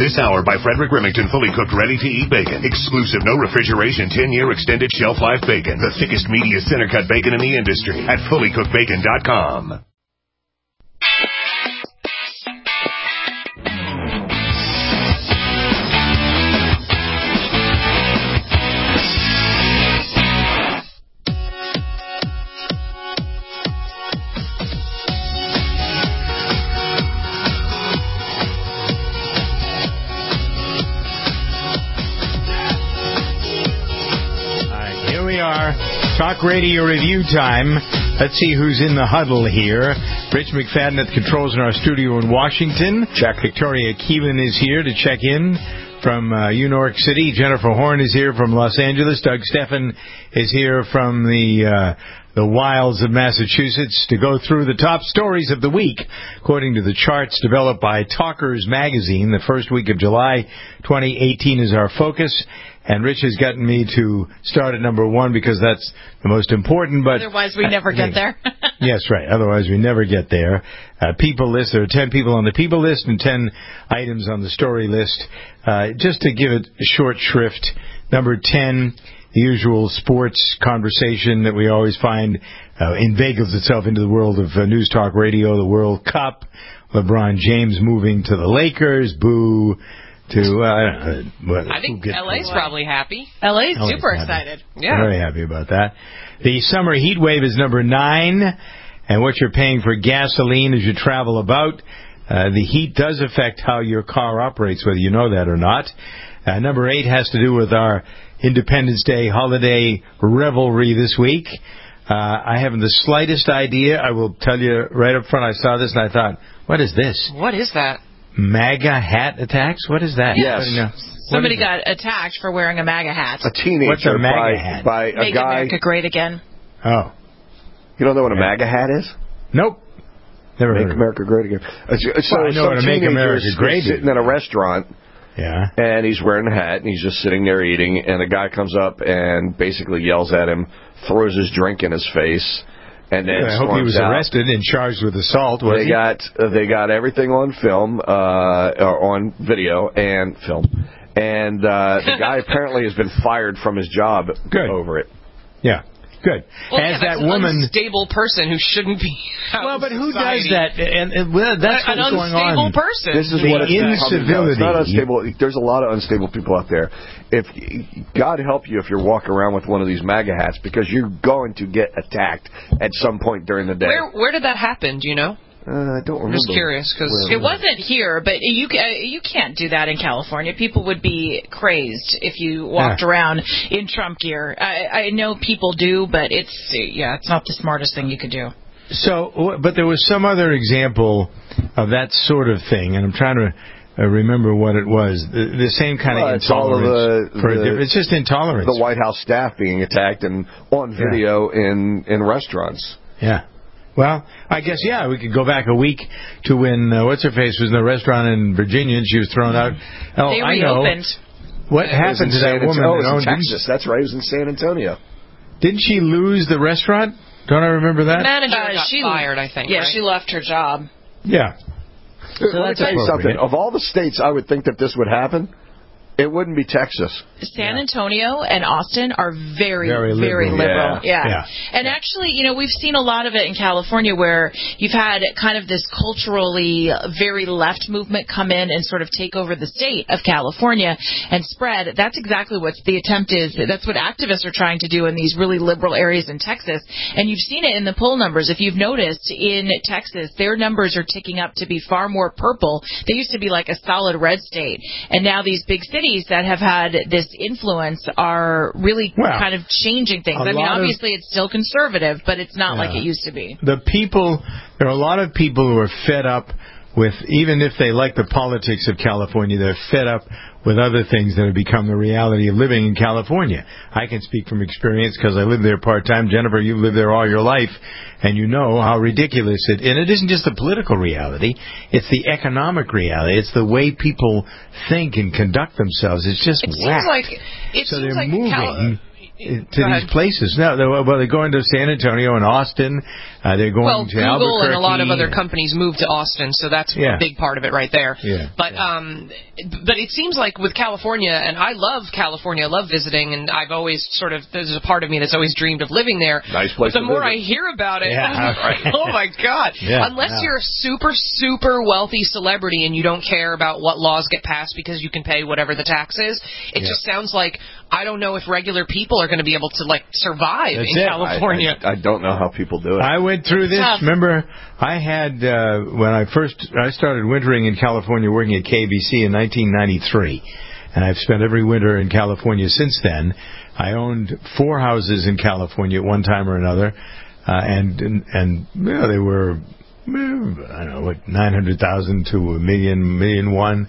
This hour by Frederick Remington, fully cooked, ready-to-eat bacon. Exclusive, no refrigeration, 10-year extended shelf life bacon. The thickest, meatiest, center-cut bacon in the industry at fullycookedbacon.com. Talk Radio Review time. Let's see who's in the huddle here. Rich McFadden at the controls in our studio in Washington. Check. Victoria Keelan is here to check in from New York City. Jennifer Horn is here from Los Angeles. Doug Steffen is here from the wilds of Massachusetts to go through the top stories of the week, according to the charts developed by Talkers Magazine. The first week of July 2018 is our focus. And Rich has gotten me to start at number one because that's the most important. But otherwise, we never get there. Yes, right. Otherwise, we never get there. People list. There are 10 people on the people list and 10 items on the story list. Just to give it a short shrift, number 10, the usual sports conversation that we always find inveigles itself into the world of news talk radio, the World Cup, LeBron James moving to the Lakers, boo. I think LA's probably happy. LA's super excited. Yeah. Very happy about that. The summer heat wave is number 9, and what you're paying for gasoline as you travel about. The heat does affect how your car operates, whether you know that or not. Number 8 has to do with our Independence Day holiday revelry this week. I haven't the slightest idea. I will tell you right up front, I saw this and I thought, what is this? What is that? MAGA hat attacks? What is that? Yes. Somebody got attacked for wearing a MAGA hat. A teenager. What's a MAGA hat? By a Make guy. America Great Again. Oh. You don't know what a MAGA hat is? Nope. Never heard Make America Great Again. So I know what to make America great is. Sitting in a restaurant. Yeah. And he's wearing a hat, and he's just sitting there eating, and a guy comes up and basically yells at him, throws his drink in his face. And then I hope he was arrested and charged with assault. They got everything on film, or on video and film, and the guy apparently has been fired from his job over it. Yeah. Good. Well, as that's that woman, an unstable person who shouldn't be out well, but who society. does that? And that's what's going on. An unstable person. This is the what it's incivility. It's not unstable. There's a lot of unstable people out there. If God help you if you're walking around with one of these MAGA hats, because you're going to get attacked at some point during the day. Where did that happen? Do you know? I don't remember. I'm just curious because it wasn't here, but you can't do that in California. People would be crazed if you walked around in Trump gear. I know people do, but it's not the smartest thing you could do. So, but there was some other example of that sort of thing, and I'm trying to remember what it was. The same kind of intolerance. It's just intolerance. The White House staff being attacked and on video in restaurants. Yeah. Well, I guess, we could go back a week to when What's-Her-Face was in a restaurant in Virginia and she was thrown out. Oh, they reopened. What happened to that woman? It was in Texas. That's right. It was in San Antonio. Didn't she lose the restaurant? Don't I remember that? The manager got fired, I think. Yeah, right? she left her job. Yeah. So let me tell you something. Of all the states I would think that this would happen, it wouldn't be Texas. San Antonio and Austin are very liberal. Yeah. And actually, we've seen a lot of it in California where you've had kind of this culturally very left movement come in and sort of take over the state of California and spread. That's exactly what the attempt is. That's what activists are trying to do in these really liberal areas in Texas. And you've seen it in the poll numbers. If you've noticed, in Texas, their numbers are ticking up to be far more purple. They used to be like a solid red state. And now these big cities that have had this influence are really kind of changing things. I mean, obviously it's still conservative, but it's not like it used to be. There are a lot of people who are fed up with, even if they like the politics of California, they're fed up with other things that have become the reality of living in California. I can speak from experience because I live there part-time. Jennifer, you've lived there all your life, and you know how ridiculous it is. And it isn't just the political reality. It's the economic reality. It's the way people think and conduct themselves. It's just whacked. It seems like moving. these places. No, they're going to San Antonio and Austin. They're going to Albuquerque. Google and a lot of other companies moved to Austin, so that's a big part of it right there. Yeah. But it seems like with California, and I love California, I love visiting, and I've always there's a part of me that's always dreamed of living there. Nice place. But the more visit. I hear about it, Yeah. oh my God. Yeah. Unless you're a super, super wealthy celebrity and you don't care about what laws get passed because you can pay whatever the tax is, it just sounds like I don't know if regular people are going to be able to survive in California. I don't know how people do it. I went through this. Remember, I had when I started wintering in California, working at KBC in 1993, and I've spent every winter in California since then. I owned 4 houses in California at one time or another, and they were I don't know, like 900,000 to $1 million,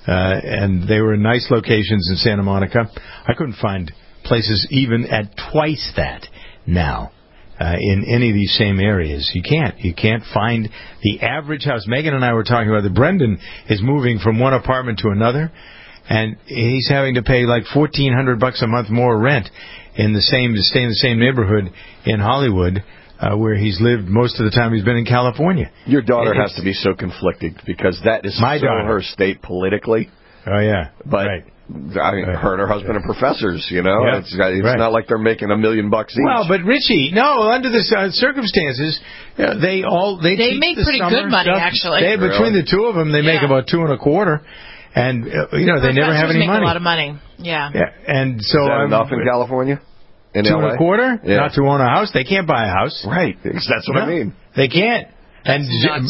and they were in nice locations in Santa Monica. I couldn't find places even at twice that now in any of these same areas. You can't find the average house. Megan and I were talking about that. Brendan is moving from one apartment to another, and he's having to pay like $1,400 a month more rent to stay in the same neighborhood in Hollywood, where he's lived most of the time he's been in California. Your daughter has to be so conflicted because that is my daughter. Her state politically. Oh, yeah. But right. I mean, her and her husband are professors, you know. Yeah. It's not like they're making $1 million each. Well, but Richie, no, under the circumstances, they make pretty good money, actually. Between the two of them, they make about $2.25. And they never have any make money. A lot of money. Yeah. And so is that enough in California? In LA? $2.25? Yeah. Not to own a house. They can't buy a house. Right. That's what I mean. They can't. And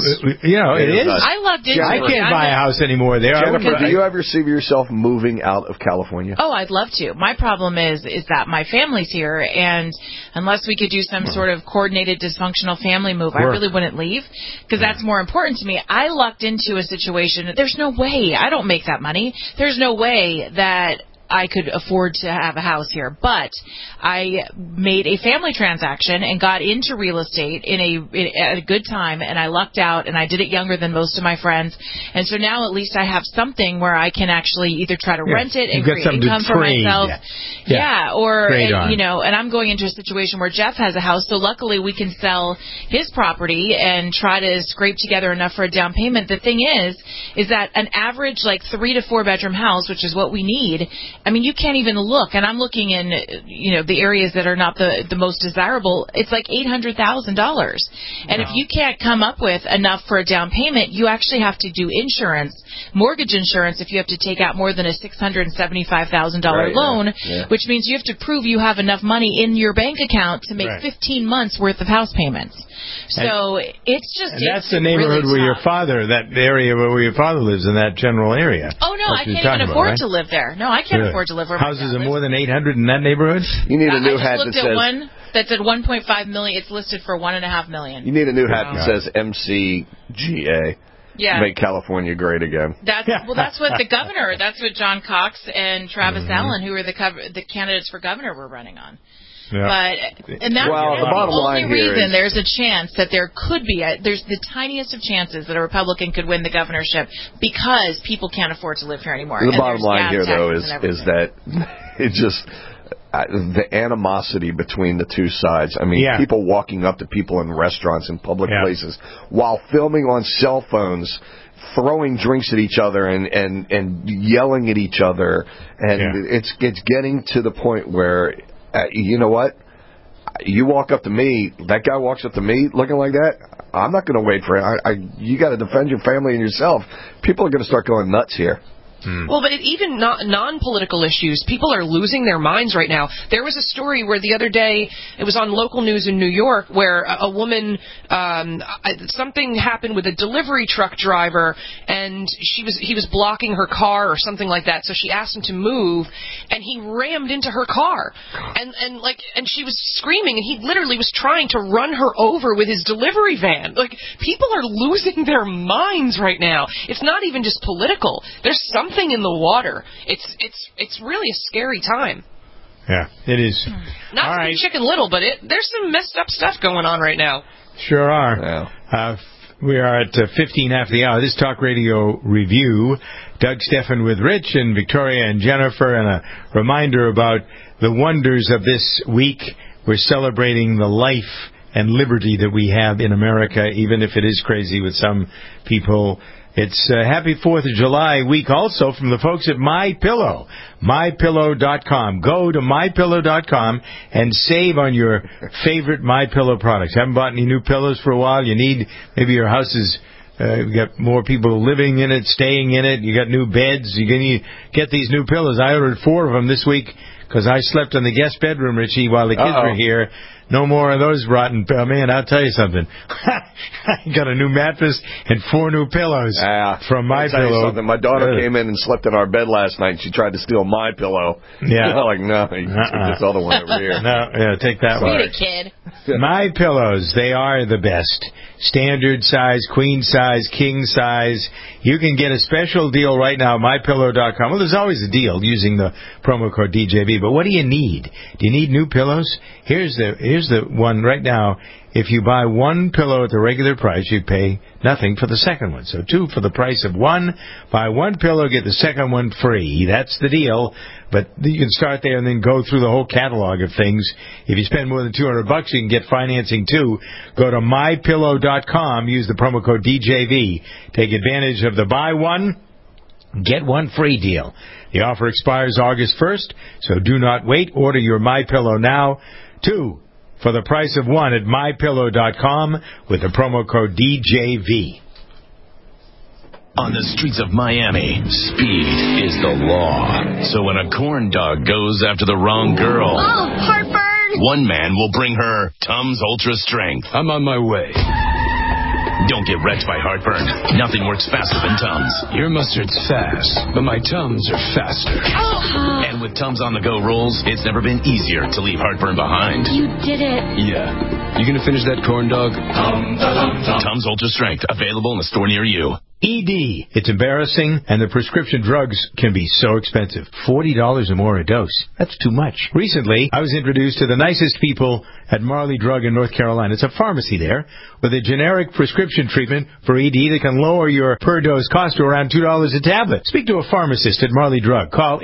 it is. I lucked into it. I can't buy a house anymore there. Jennifer, do you ever see yourself moving out of California? Oh, I'd love to. My problem is that my family's here, and unless we could do some sort of coordinated dysfunctional family move, I really wouldn't leave, because that's more important to me. I lucked into a situation. There's no way. I don't make that money. There's no way that I could afford to have a house here, but I made a family transaction and got into real estate at a good time, and I lucked out, and I did it younger than most of my friends, and so now at least I have something where I can actually either try to rent it and create income for myself, and I'm going into a situation where Jeff has a house, so luckily we can sell his property and try to scrape together enough for a down payment. The thing is that an average 3 to 4 bedroom house, which is what we need, I mean, you can't even look, and I'm looking in, the areas that are not the most desirable. It's like $800,000, and if you can't come up with enough for a down payment, you actually have to do insurance, mortgage insurance, if you have to take out more than a $675,000 loan, which means you have to prove you have enough money in your bank account to make 15 months worth of house payments. So it's just that's the neighborhood really where that area where your father lives, in that general area. Oh no, I can't even afford to live there. No, I can't afford to live where houses are more than 800 in that neighborhood. You need a new hat that says one that's at $1.5 million. It's listed for $1.5 million. You need a new hat that says MCGA. Yeah. Make California great again. That's what the governor. That's what John Cox and Travis Allen, who are the candidates for governor, were running on. Yeah. But that's the only reason there's a chance that there could be there's the tiniest of chances that a Republican could win the governorship, because people can't afford to live here anymore. The bottom line here, though, is that it just the animosity between the two sides. I mean, people walking up to people in restaurants and public places while filming on cell phones, throwing drinks at each other and yelling at each other, and it's getting to the point where. You know what? You walk up to me, that guy walks up to me looking like that, I'm not going to wait for it. You got to defend your family and yourself. People are going to start going nuts here. Well, but even non-political issues, people are losing their minds right now. There was a story where the other day, it was on local news in New York, where a woman, something happened with a delivery truck driver, and he was blocking her car or something like that. So she asked him to move, and he rammed into her car, and she was screaming, and he literally was trying to run her over with his delivery van. People are losing their minds right now. It's not even just political. There's something in the water. It's really a scary time. Yeah, it is. Not to be Chicken Little, but there's some messed up stuff going on right now. Sure are. Yeah. We are at 15 after the hour. This Talk Radio Review. Doug Stephan with Rich and Victoria and Jennifer, and a reminder about the wonders of this week. We're celebrating the life and liberty that we have in America, even if it is crazy with some people. It's Happy 4th of July week also from the folks at MyPillow. MyPillow.com. Go to MyPillow.com and save on your favorite MyPillow products. Haven't bought any new pillows for a while. You need, maybe your house is, you got more people living in it, staying in it. You got new beds. You're going to get these new pillows. I ordered 4 of them this week because I slept in the guest bedroom, Richie, while the kids were here. No more of those rotten pillows. Man, I'll tell you something. I got a new mattress and 4 new pillows from MyPillow. My daughter came in and slept in our bed last night, and she tried to steal my pillow. Yeah. I'm like, no, you take this other one over here. No, take that one. Need a kid. MyPillows, they are the best. Standard size, queen size, king size. You can get a special deal right now at MyPillow.com. Well, there's always a deal using the promo code DJB. But what do you need? Do you need new pillows? Here's the one right now. If you buy 1 pillow at the regular price, you pay nothing for the second one. So 2 for the price of 1. Buy 1 pillow, get the second one free. That's the deal. But you can start there and then go through the whole catalog of things. If you spend more than $200, you can get financing too. Go to MyPillow.com. Use the promo code DJV. Take advantage of the buy 1, get 1 free deal. The offer expires August 1st, so do not wait. Order your MyPillow now. 2 for the price of 1 at MyPillow.com with the promo code DJV. On the streets of Miami, speed is the law. So when a corn dog goes after the wrong girl, heartburn! One man will bring her Tums Ultra Strength. I'm on my way. Don't get wrecked by heartburn. Nothing works faster than Tums. Your mustard's fast, but my Tums are faster. And with Tums on-the-go rolls, it's never been easier to leave heartburn behind. You did it. Yeah. You gonna finish that corn dog? Tums Ultra Strength, available in a store near you. ED. It's embarrassing, and the prescription drugs can be so expensive. $40 or more a dose. That's too much. Recently, I was introduced to the nicest people at Marley Drug in North Carolina. It's a pharmacy there with a generic prescription treatment for ED that can lower your per-dose cost to around $2 a tablet. Speak to a pharmacist at Marley Drug. Call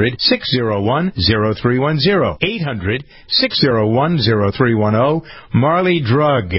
800-601-0310. 800-601-0310. Marley Drug.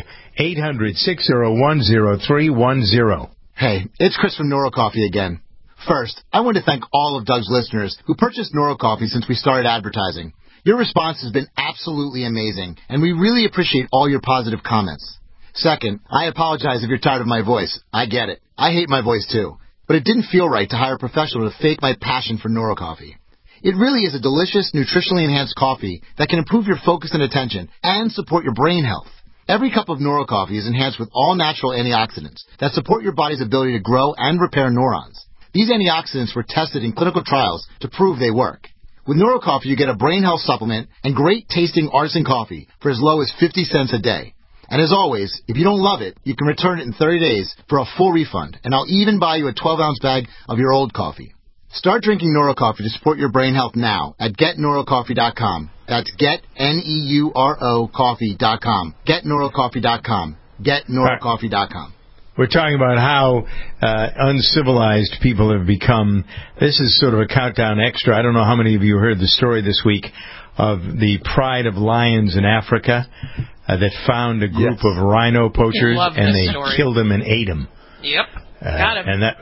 800-601-0310. Hey, it's Chris from Noro Coffee again. First, I want to thank all of Doug's listeners who purchased Noro Coffee since we started advertising. Your response has been absolutely amazing, and we really appreciate all your positive comments. Second, I apologize if you're tired of my voice. I get it. I hate my voice too. But it didn't feel right to hire a professional to fake my passion for Noro Coffee. It really is a delicious, nutritionally enhanced coffee that can improve your focus and attention and support your brain health. Every cup of Noro Coffee is enhanced with all-natural antioxidants that support your body's ability to grow and repair neurons. These antioxidants were tested in clinical trials to prove they work. With Noro Coffee, you get a brain health supplement and great-tasting artisan coffee for as low as 50 cents a day. And as always, if you don't love it, you can return it in 30 days for a full refund, and I'll even buy you a 12-ounce bag of your old coffee. Start drinking Noro Coffee to support your brain health now at GetNoroCoffee.com. That's GetNeuro Coffee.com. GetNoroCoffee.com. GetNoroCoffee.com. We're talking about how uncivilized people have become. This is sort of a countdown extra. I don't know how many of you heard the story this week of the pride of lions in Africa that found a group of rhino poachers and they killed them and ate them. Yep. Got him. And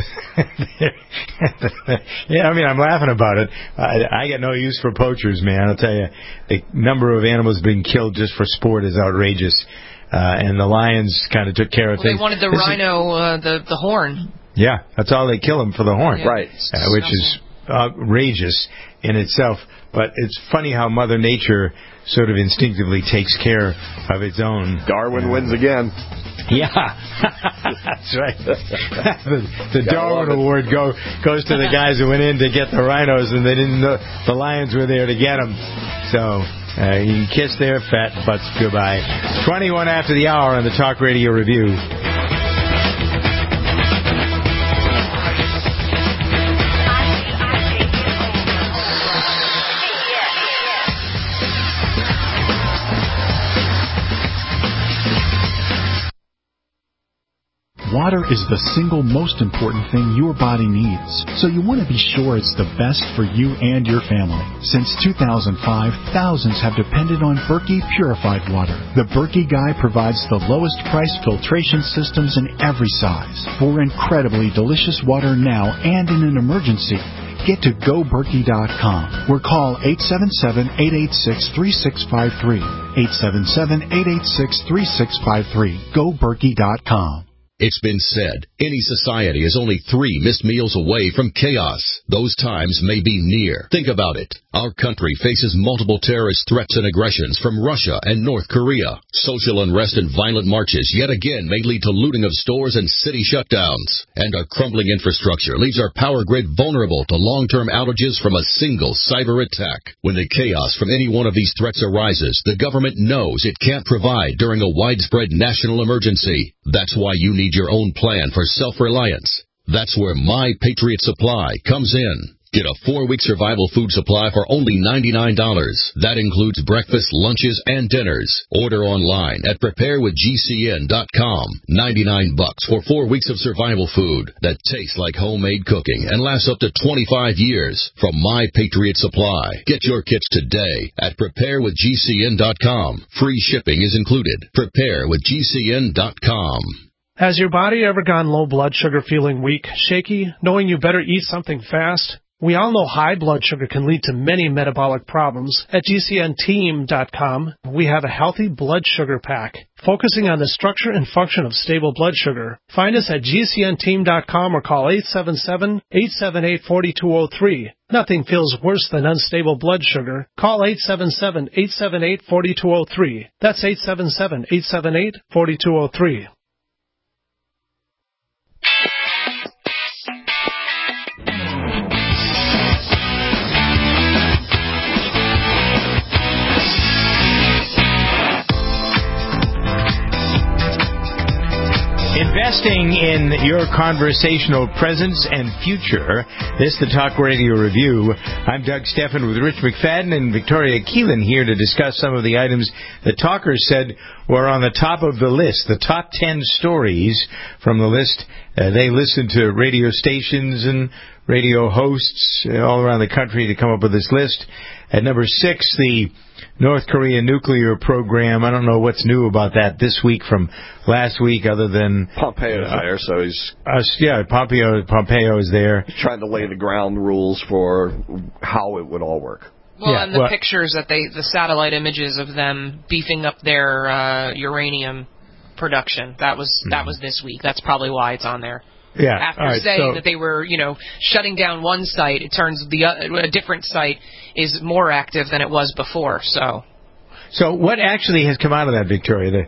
yeah, I mean, I'm laughing about it. I got no use for poachers, man. I'll tell you, the number of animals being killed just for sport is outrageous. And the lions kind of took care of things. They wanted the rhino, the horn. Yeah, that's all they kill them for, the horn. Yeah, right. Which is outrageous in itself. But it's funny how Mother Nature sort of instinctively takes care of its own. Darwin wins again. Yeah, that's right. The Darwin Award goes to the guys who went in to get the rhinos, and they didn't know the lions were there to get them. So you can kiss their fat butts goodbye. 21 after the hour on the Talk Radio Review. Water is the single most important thing your body needs, so you want to be sure it's the best for you and your family. Since 2005, thousands have depended on Berkey purified water. The Berkey Guy provides the lowest price filtration systems in every size for incredibly delicious water now and in an emergency. Get to GoBerkey.com or call 877-886-3653. 877-886-3653. GoBerkey.com. It's been said, any society is only 3 missed meals away from chaos. Those times may be near. Think about it. Our country faces multiple terrorist threats and aggressions from Russia and North Korea. Social unrest and violent marches yet again may lead to looting of stores and city shutdowns. And our crumbling infrastructure leaves our power grid vulnerable to long-term outages from a single cyber attack. When the chaos from any one of these threats arises, the government knows it can't provide during a widespread national emergency. That's why you need your own plan for self-reliance. That's where My Patriot Supply comes in. Get a 4-week survival food supply for only $99. That includes breakfast, lunches, and dinners. Order online at preparewithgcn.com. $99 for 4 weeks of survival food that tastes like homemade cooking and lasts up to 25 years from My Patriot Supply. Get your kits today at preparewithgcn.com. Free shipping is included. Preparewithgcn.com. Has your body ever gone low blood sugar, feeling weak, shaky, knowing you better eat something fast? We all know high blood sugar can lead to many metabolic problems. At GCNteam.com, we have a healthy blood sugar pack, focusing on the structure and function of stable blood sugar. Find us at GCNteam.com or call 877-878-4203. Nothing feels worse than unstable blood sugar. Call 877-878-4203. That's 877-878-4203. Investing in your conversational presence and future. This is the Talk Radio Review. I'm Doug Stephan with Rich McFadden and Victoria Keelan here to discuss some of the items the talkers said were on the top of the list, the top 10 stories from the list. They listened to radio stations and radio hosts all around the country to come up with this list. At number 6, the North Korea nuclear program. I don't know what's new about that this week from last week, other than Pompeo's there, so he's Pompeo is there. He's trying to lay the ground rules for how it would all work. Well, and the pictures that the satellite images of them beefing up their uranium production. That was this week. That's probably why it's on there. Yeah. After saying that they were, shutting down one site, it turns a different site is more active than it was before. So what actually has come out of that, Victoria?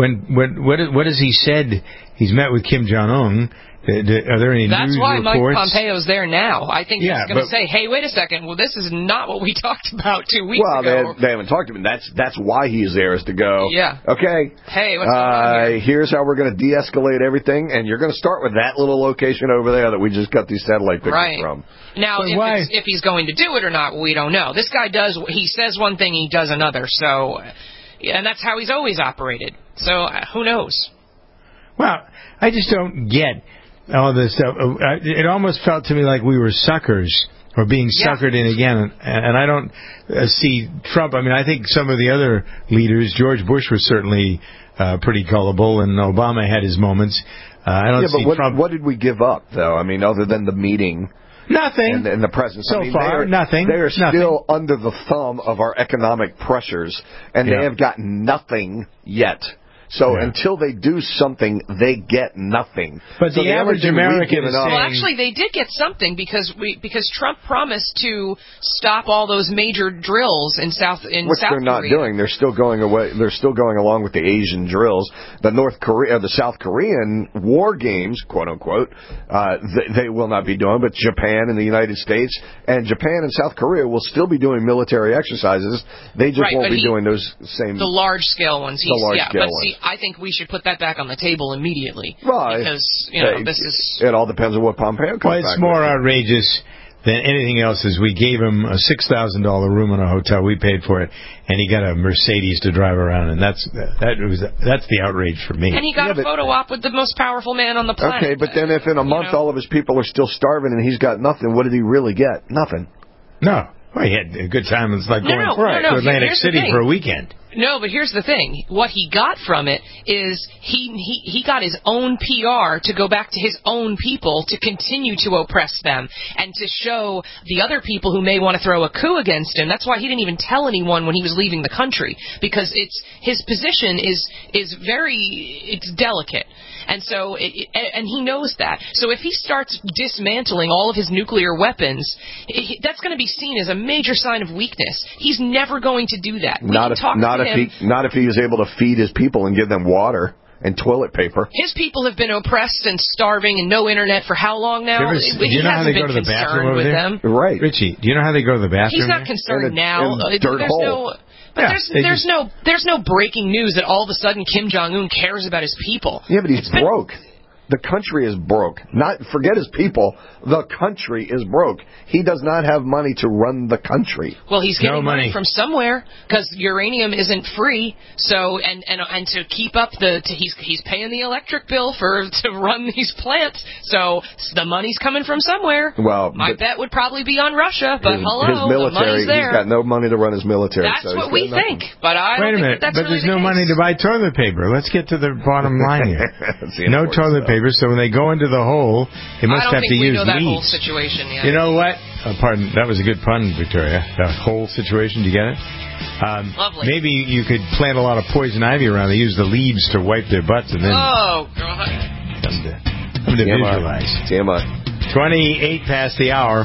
What has he said? He's met with Kim Jong-un. Are there any That's news why reports? Mike Pompeo's there now. I think he's going to say, hey, wait a second. Well, this is not what we talked about 2 weeks ago. Well, they haven't talked to him. That's why he's there, is to go, okay, hey, what's going on here? Here's how we're going to de-escalate everything, and you're going to start with that little location over there that we just got these satellite pictures from. Now, if he's going to do it or not, we don't know. This guy he says one thing, he does another. So, and that's how he's always operated. So, who knows? Well, I just don't get all this stuff. It almost felt to me like we were suckers, or being suckered in again. And I don't see Trump. I mean, I think some of the other leaders, George Bush was certainly pretty gullible, and Obama had his moments. I don't see Trump. What did we give up, though? I mean, other than the meeting. Nothing. And the presence. So far, nothing. They are still under the thumb of our economic pressures, and they have gotten nothing yet. So until they do something, they get nothing. But the average American is saying... Well, actually, they did get something because Trump promised to stop all those major drills in South Korea. Which they're not doing. They're still going away. They're still going along with the Asian drills. The South Korean war games, quote unquote, they will not be doing. But Japan and the United States and Japan and South Korea will still be doing military exercises. They just won't be doing those same the large scale ones. See, I think we should put that back on the table immediately. Right. Because, this is... It all depends on what Pompeo comes back with. It's more outrageous than anything else is we gave him a $6,000 room in a hotel. We paid for it, and he got a Mercedes to drive around, and that's the outrage for me. And he got a photo op with the most powerful man on the planet. Okay, but then if in a month all of his people are still starving and he's got nothing, what did he really get? Nothing. No. Well, he had a good time. It's like going to Atlantic City for a weekend. No, but here's the thing. What he got from it is he got his own PR to go back to his own people to continue to oppress them and to show the other people who may want to throw a coup against him. That's why he didn't even tell anyone when he was leaving the country, because his position is very delicate. And so and he knows that. So if he starts dismantling all of his nuclear weapons, that's going to be seen as a major sign of weakness. He's never going to do that. Not if he is able to feed his people and give them water and toilet paper. His people have been oppressed and starving and no internet for how long now? Do you know how they go to the bathroom over there? Them. Right. Richie, do you know how they go to the bathroom? He's not concerned now. There's no breaking news that all of a sudden Kim Jong-un cares about his people. Yeah, but he's broke. The country is broke. Forget his people. The country is broke. He does not have money to run the country. Well, he's getting money from somewhere because uranium isn't free. So and to keep up he's paying the electric bill to run these plants. So the money's coming from somewhere. Well, my bet would probably be on Russia. But his military, the money's there. He's got no money to run his military. That's what we think. But wait a minute. But there's no money to buy toilet paper. Let's get to the bottom line here. No toilet paper. So when they go into the hole, they must have to use leaves. I don't think we know that whole situation yet. You know what? Pardon, that was a good pun, Victoria. The whole situation, do you get it? Lovely. Maybe you could plant a lot of poison ivy around. They use the leaves to wipe their butts and then... Oh, God. Come to visualize. TMI. 28 past the hour.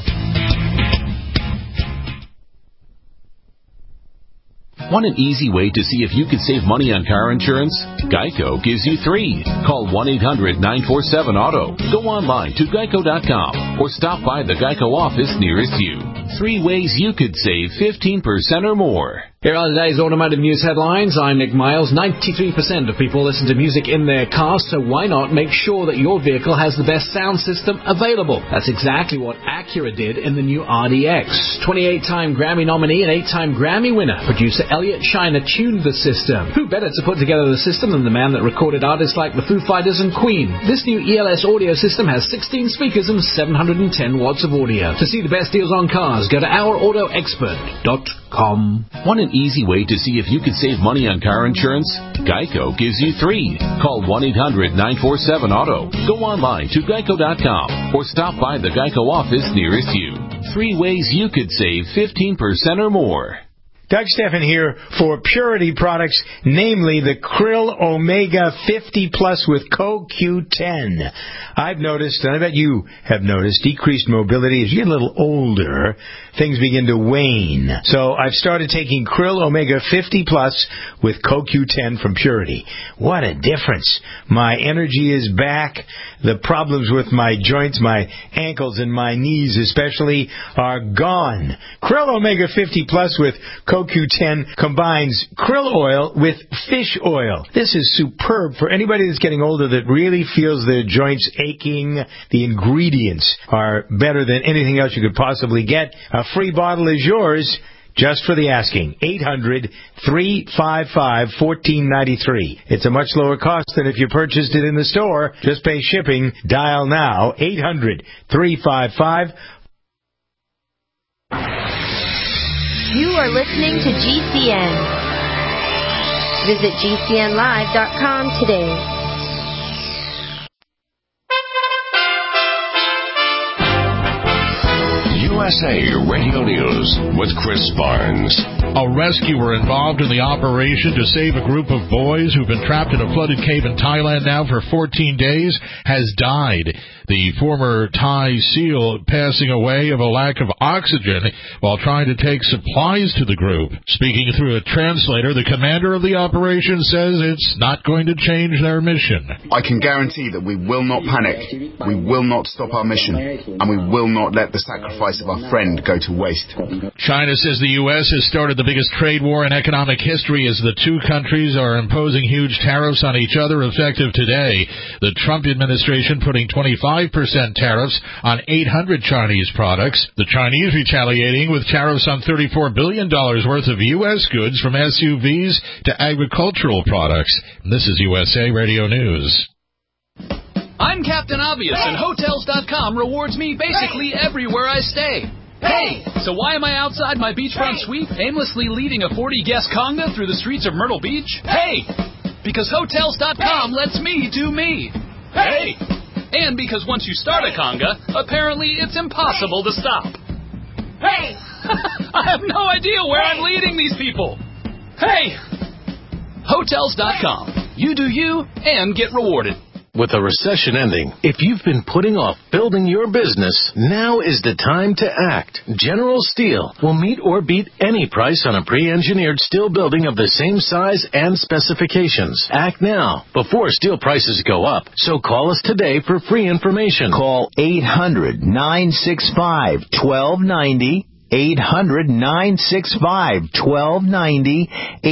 Want an easy way to see if you could save money on car insurance? Geico gives you 3. Call 1-800-947-AUTO. Go online to geico.com or stop by the Geico office nearest you. 3 ways you could save 15% or more. Here are today's automotive news headlines. I'm Nick Miles. 93% of people listen to music in their cars, so why not make sure that your vehicle has the best sound system available? That's exactly what Acura did in the new RDX. 28-time Grammy nominee and 8-time Grammy winner, producer Elliot Shiner tuned the system. Who better to put together the system than the man that recorded artists like the Foo Fighters and Queen? This new ELS audio system has 16 speakers and 710 watts of audio. To see the best deals on cars, go to ourautoexpert.com. Want an easy way to see if you could save money on car insurance? Geico gives you 3. Call 1-800-947-AUTO. Go online to geico.com or stop by the Geico office nearest you. 3 ways you could save 15% or more. Doug Steffen here for Purity products, namely the Krill Omega 50 Plus with CoQ10. I've noticed, and I bet you have noticed, decreased mobility. As you get a little older, things begin to wane. So I've started taking Krill Omega 50 Plus with CoQ10 from Purity. What a difference. My energy is back. The problems with my joints, my ankles, and my knees especially are gone. Krill Omega 50 Plus with CoQ10 combines krill oil with fish oil. This is superb for anybody that's getting older that really feels their joints aching. The ingredients are better than anything else you could possibly get. A free bottle is yours just for the asking. 800-355-1493. It's a much lower cost than if you purchased it in the store. Just pay shipping. Dial now. 800-355. You are listening to GCN. Visit GCNlive.com today. USA Radio News with Chris Barnes. A rescuer involved in the operation to save a group of boys who've been trapped in a flooded cave in Thailand now for 14 days has died. The former Thai SEAL passing away of a lack of oxygen while trying to take supplies to the group. Speaking through a translator, the commander of the operation says it's not going to change their mission. I can guarantee that we will not panic, we will not stop our mission, and we will not let the sacrifice of our friend go to waste. China says the U.S. has started the the biggest trade war in economic history as the two countries are imposing huge tariffs on each other effective today. The Trump administration putting 25% tariffs on 800 Chinese products. The Chinese retaliating with tariffs on $34 billion worth of U.S. goods from SUVs to agricultural products. This is USA Radio News. I'm Captain Obvious, and Hotels.com rewards me basically everywhere I stay. Hey! So why am I outside my beachfront suite aimlessly leading a 40-guest conga through the streets of Myrtle Beach? Hey! Because Hotels.com lets me do me. Hey! And because once you start a conga, apparently it's impossible to stop. Hey! I have no idea where I'm leading these people. Hey! Hotels.com. You do you and get rewarded. With a recession ending, if you've been putting off building your business, now is the time to act. General Steel will meet or beat any price on a pre-engineered steel building of the same size and specifications. Act now, before steel prices go up. So call us today for free information. Call 800-965-1290. 800-965-1290.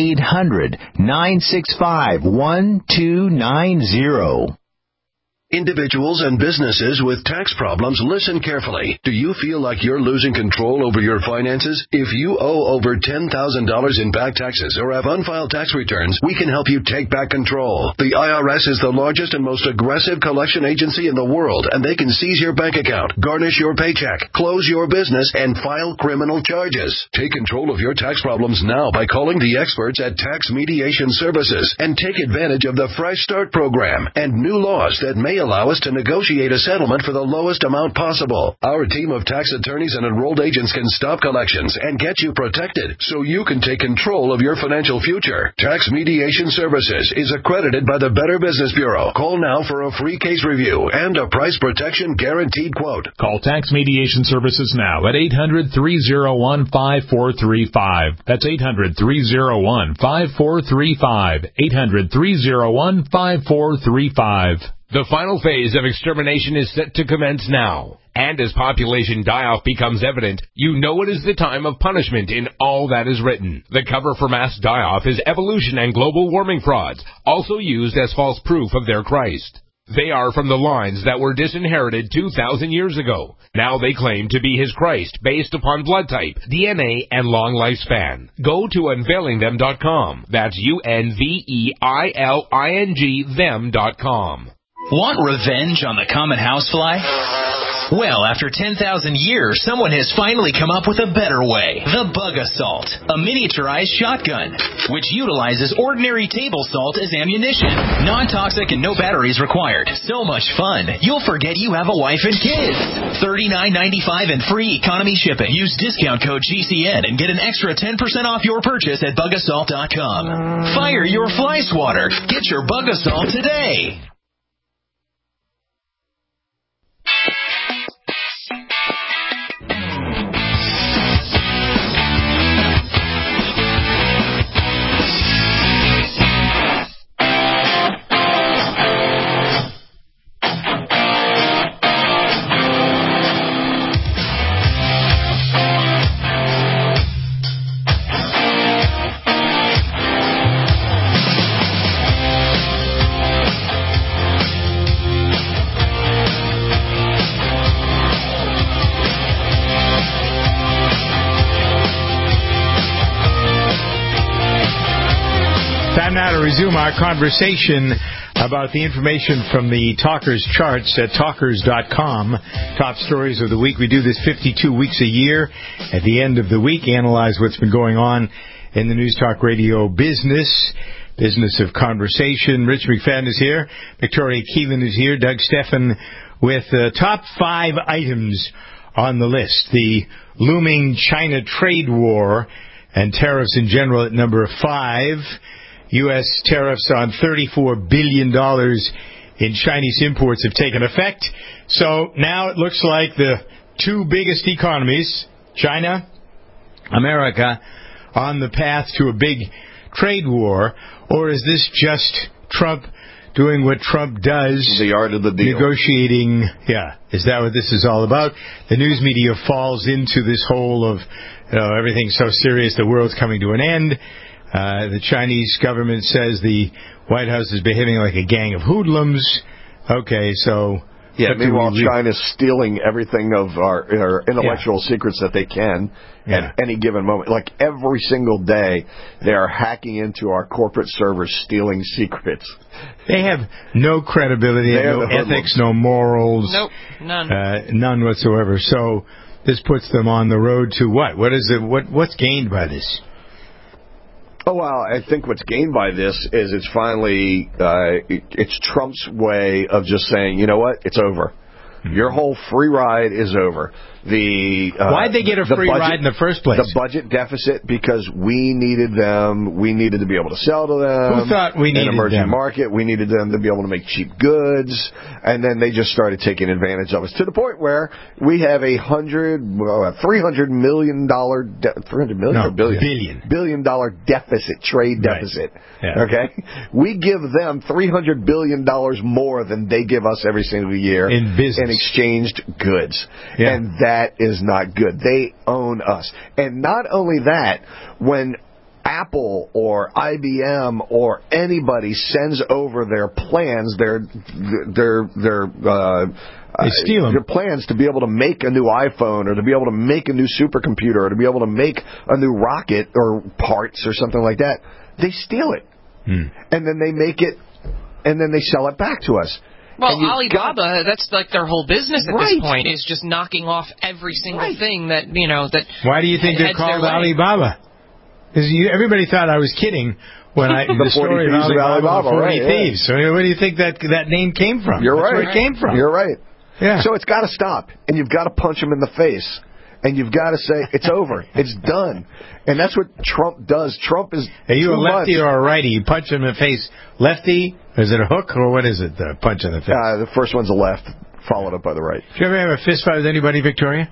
800-965-1290. Individuals and businesses with tax problems, listen carefully. Do you feel like you're losing control over your finances? If you owe over $10,000 in back taxes or have unfiled tax returns, we can help you take back control. The IRS is the largest and most aggressive collection agency in the world, and they can seize your bank account, garnish your paycheck, close your business, and file criminal charges. Take control of your tax problems now by calling the experts at Tax Mediation Services and take advantage of the Fresh Start program and new laws that may allow us to negotiate a settlement for the lowest amount possible. Our team of tax attorneys and enrolled agents can stop collections and get you protected so you can take control of your financial future. Tax Mediation Services is accredited by the Better Business Bureau. Call now for a free case review and a price protection guaranteed quote. Call Tax Mediation Services now at 800-301-5435. That's 800-301-5435. 800-301-5435. The final phase of extermination is set to commence now. And as population die-off becomes evident, you know it is the time of punishment in all that is written. The cover for mass die-off is evolution and global warming frauds, also used as false proof of their Christ. They are from the lines that were disinherited 2,000 years ago. Now they claim to be his Christ based upon blood type, DNA, and long lifespan. Go to unveilingthem.com. That's UNVEILING them.com. Want revenge on the common housefly? Well, after 10,000 years, someone has finally come up with a better way. The Bug Assault, a miniaturized shotgun, which utilizes ordinary table salt as ammunition. Non-toxic and no batteries required. So much fun, you'll forget you have a wife and kids. $39.95 and free economy shipping. Use discount code GCN and get an extra 10% off your purchase at bugassault.com. Fire your fly swatter. Get your Bug Assault today. Now to resume our conversation about the information from the Talkers charts at Talkers.com. Top stories of the week. We do this 52 weeks a year. At the end of the week, analyze what's been going on in the News Talk Radio business of conversation. Rich McFadden is here. Victoria Keelan is here. Doug Steffen with the top 5 items on the list. The looming China trade war and tariffs in general at number 5. U.S. tariffs on $34 billion in Chinese imports have taken effect. So now it looks like the two biggest economies, China, America, on the path to a big trade war. Or is this just Trump doing what Trump does. The art of the deal. Negotiating. Yeah. Is that what this is all about? The news media falls into this hole of everything's so serious, the world's coming to an end. The Chinese government says the White House is behaving like a gang of hoodlums. Okay, so... Yeah, meanwhile, China's stealing everything of our intellectual secrets that they can at any given moment. Like every single day, they are hacking into our corporate servers, stealing secrets. They have no credibility, no ethics, no morals. Nope, none. None whatsoever. So this puts them on the road to what? What is it? What's gained by this? Oh, well, I think what's gained by this is it's finally, it's Trump's way of just saying, you know what, it's over. Your whole free ride is over. Why'd they get a free ride in the first place? The budget deficit, because we needed them. We needed to be able to sell to them. Who thought we needed an emerging them? market? We needed them to be able to make cheap goods. And then they just started taking advantage of us to the point where we have $300 million billion dollar deficit, trade deficit. Right. Yeah. Okay? We give them $300 billion more than they give us every single year in business. In exchanged goods. Yeah. And that is not good. They own us. And not only that, when Apple or IBM or anybody sends over their plans, their plans to be able to make a new iPhone or to be able to make a new supercomputer or to be able to make a new rocket or parts or something like that, they steal it. And then they make it, and then they sell it back to us. Well, Alibaba, that's like their whole business at this point, is just knocking off every single thing that, that... Why do you think they're called Alibaba? Because everybody thought I was kidding when the story of Alibaba, 40 Thieves. So where do you think that name came from? That's where it came from. You're right. Yeah. So it's got to stop, and you've got to punch them in the face. And you've got to say, it's over. It's done. And that's what Trump does. Trump is Are you a lefty or a righty? You punch him in the face. Lefty? Is it a hook, or what is it, the punch in the face? The first one's a left, followed up by the right. Did you ever have a fist fight with anybody, Victoria?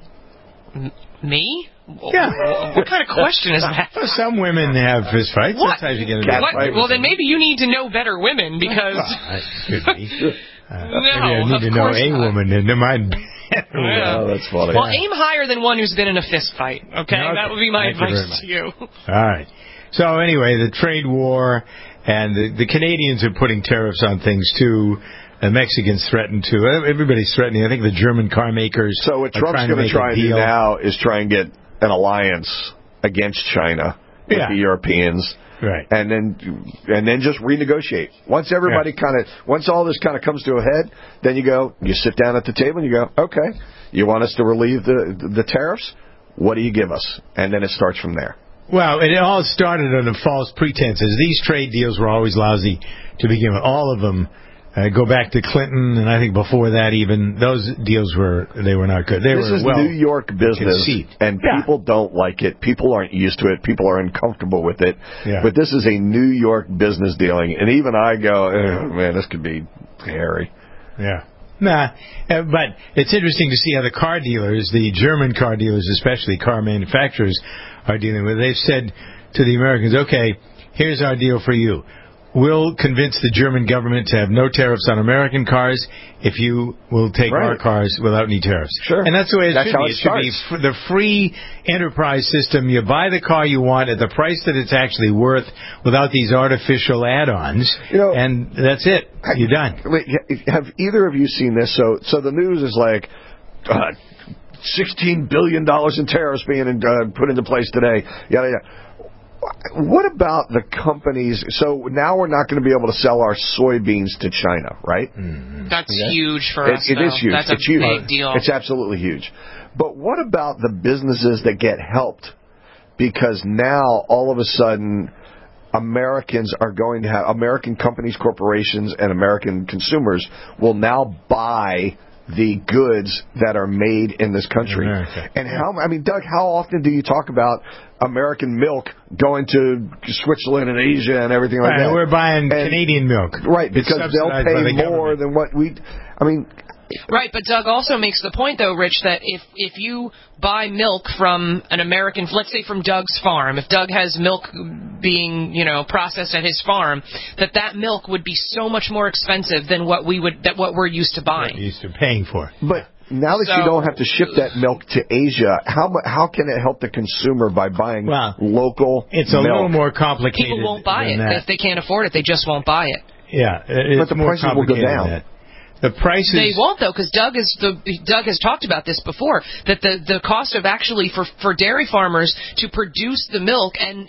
Me? Yeah. What kind of question is that? Well, some women have fist fights. What? Sometimes you get a fight. Well, then maybe you need to know better women, because... Maybe I need to know a woman, and it might... Oh, that's funny. Well, aim higher than one who's been in a fist fight, okay? That would be my advice to you. All right. So anyway, the trade war, and the Canadians are putting tariffs on things too. The Mexicans threaten to. Everybody's threatening. I think the German car makers. So what Trump's going to try and do now is try and get an alliance against China with the Europeans. Right. And then just renegotiate. Once everybody once all this kind of comes to a head, then you sit down at the table and you go, okay, you want us to relieve the tariffs? What do you give us? And then it starts from there. Well, it all started under false pretenses. These trade deals were always lousy to begin with. All of them. Go back to Clinton, and I think before that even, those deals were not good. This is New York business, and people don't like it. People aren't used to it. People are uncomfortable with it. Yeah. But this is a New York business dealing, and even I go, man, this could be hairy. Yeah. But it's interesting to see how the car dealers, the German car dealers, especially car manufacturers, are dealing with it. They've said to the Americans, okay, here's our deal for you. We'll convince the German government to have no tariffs on American cars if you will take our cars without any tariffs. Sure. And that's the way it should be. It should be the free enterprise system. You buy the car you want at the price that it's actually worth without these artificial add-ons, and that's it. You're done. Have either of you seen this? So the news is like... $16 billion in tariffs being put into place today. Yada, yada. What about the companies? So now we're not going to be able to sell our soybeans to China, right? Mm-hmm. That's huge for us. It is huge. That's a big deal. It's absolutely huge. But what about the businesses that get helped? Because now all of a sudden, Americans are going to have American companies, corporations, and American consumers will now buy the goods that are made in this country. And Doug, how often do you talk about American milk going to Switzerland and Asia and everything like that? We're buying Canadian milk. Right, because they'll pay more than what we... Right, but Doug also makes the point, though, Rich, that if you buy milk from an American, let's say from Doug's farm, if Doug has milk being, processed at his farm, that milk would be so much more expensive than what we're used to buying. What we're used to paying for. But now that you don't have to ship that milk to Asia, how can it help the consumer by buying local It's milk? a little more complicated. People won't buy it. If they can't afford it, they just won't buy it. Yeah, but the prices will go down. The prices... They won't, though, because Doug has talked about this before, that the cost of actually for dairy farmers to produce the milk and